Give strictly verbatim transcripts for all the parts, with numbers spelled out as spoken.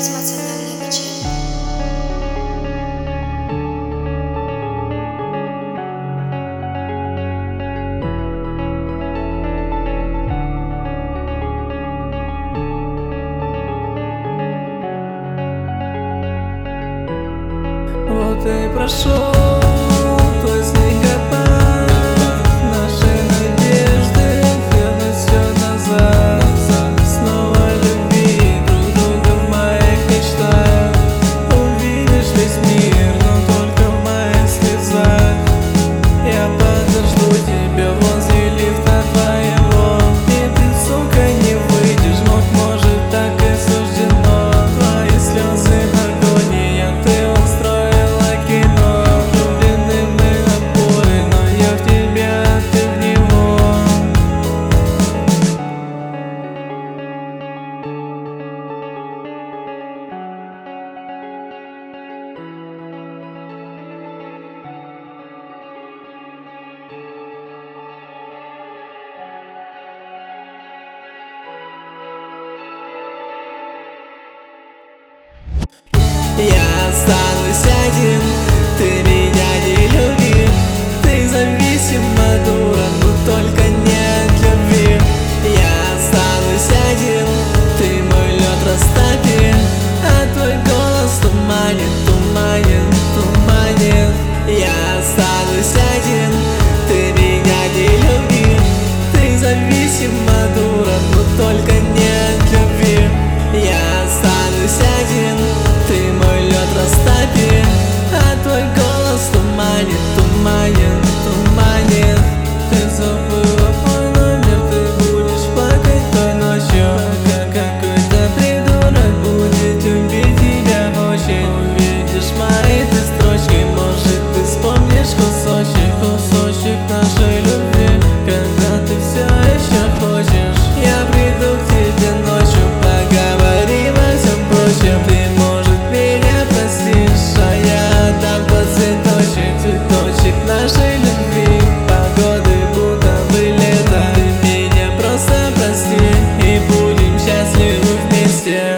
безэмоциональные качели. Вот и прошел твой снегопад, наши надежды вернуть все назад. Снова люби друг друга в моих мечтах. Увидишь весь мир, но только в моих слезах. Я подожду тебя возле лифта твоего, и ты, сука, не выйдешь, но может так и суждено. Твои слезы агония, ты устроила кино. Влюблены мы обои, но я в тебя, а ты в него. Я останусь один, ты меня не люби. Ты зависима, дура, но только не от любви. Я останусь один, ты мой лед растопи, а твой голос туманит, туманит, туманит. Я останусь один, ты меня не люби. Ты зависима, дура, но только не от любви. Я останусь один, ты мой лед растопи, а твой голос туманит, туманит, туманит. Ты забыла мой номер, ты будешь плакать той ночью, как какой-то придурок будет любить тебя очень. Увидишь мои ты строчки, может ты вспомнишь кусочек, кусочек нашей любви. Когда ты все еще хочешь, я приду к тебе ночью, поговорим о всем прочем. Ты, может, меня простишь, а я отдам тот цветочек, цветочек нашей любви. Погоды будто бы лето, ты меня просто прости, и будем счастливы вместе.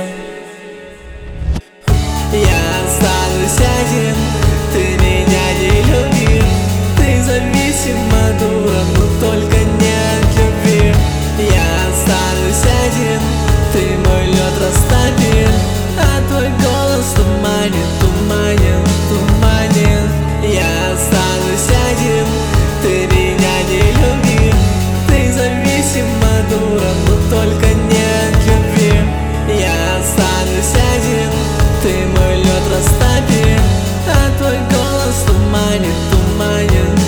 Я останусь один, ты меня не люби. Ты зависима, дура, но только не от любви. Я останусь один, ты мой лед растопи, а твой голос туманит, туманит, туманит. Я останусь один, ты меня не люби. Ты зависима, дура, но только не от любви. Я останусь один, ты мой лед растопи, а твой голос туманит, туманит.